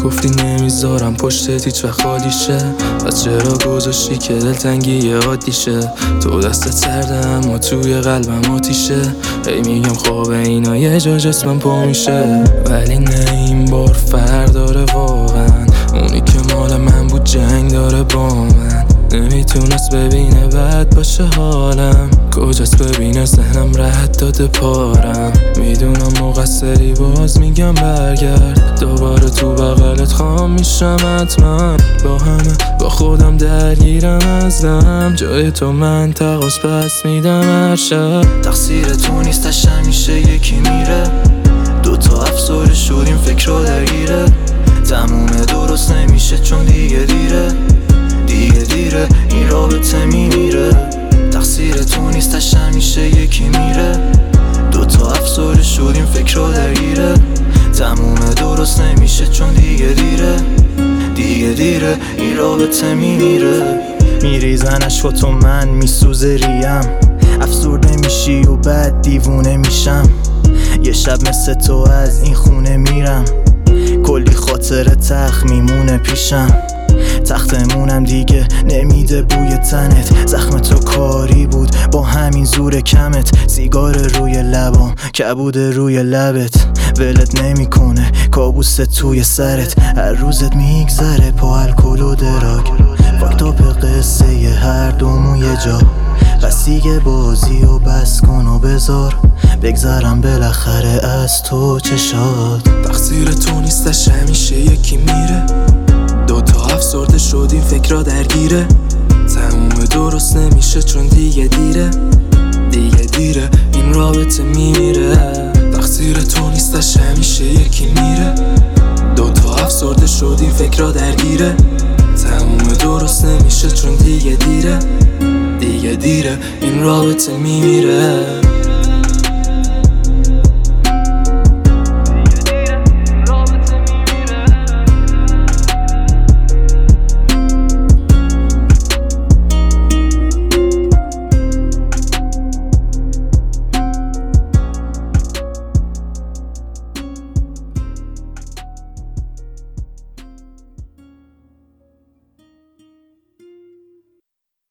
گفتی نمیذارم پشتت هیچ وقت خالی شه، پس چرا گذاشتی که دلتنگی عادی شه؟ تو دستت سرده اما توی قلبم آتیشه. هی میگم خوابه اینا یه جا جسمم پا میشه، ولی نه این بار فرق داره واقعا. اونی که مال من بود جنگ داره با من، نمیتونست ببینه بد باشه حالم، کجاست ببینه ذهنم رد داده پارم. میدونم مقصری باز میگم برگرد، دوباره تو بغلت خام میشم حتما. با همه با خودم درگیرم ازم، جای تو من تقاس پس میدم هر شب. تقصیر تو نیستش همیشه یکی میره، دوتا افسوده شدیم فکر رو درگیره. تمومه درست نمیشه چون دیگه دیره، دیگه دیره این رابطه میمیره. تقصیر تو نیستش همیشه یکی میره، دوتا افسوده شدیم فکر رو درگیره. تمومه درست نمیشه چون دیگه دیره، دیگه دیره این رابطه میمیره. میریزن عشقا تو من میسوزه ریم، افسرده میشی و بعد دیوونه میشم. یه شب مثل تو از این خونه میرم، کلی خاطر تلخ میمونه پیشم. تختمونم دیگه نمیده بوی تنت، زخم تو کاری بود با همین زور کمت. سیگار روی لبام کبود روی لبت، ولت نمیکنه کابوس توی سرت. هر روزت میگذره پا الکل و دراگ، فاکتاپ قصه هر دومون یه جا. قصیگ بازی و بس کن و بذار بگذرم بالاخره از تو چشات. تقصیر تو نیستش همیشه یکی میره، دوتا افسرده شدیم فکر را درگیره. تموم درست نمیشه چون دیگه دیره، دیگه دیره این رابطه میمیره. تقصیر تو نیستش همیشه یکی میره، دوتا افسرده شدیم فکر را درگیره. تموم درست نمیشه چون دیگه دیره، دیگه دیره این رابطه میمیره.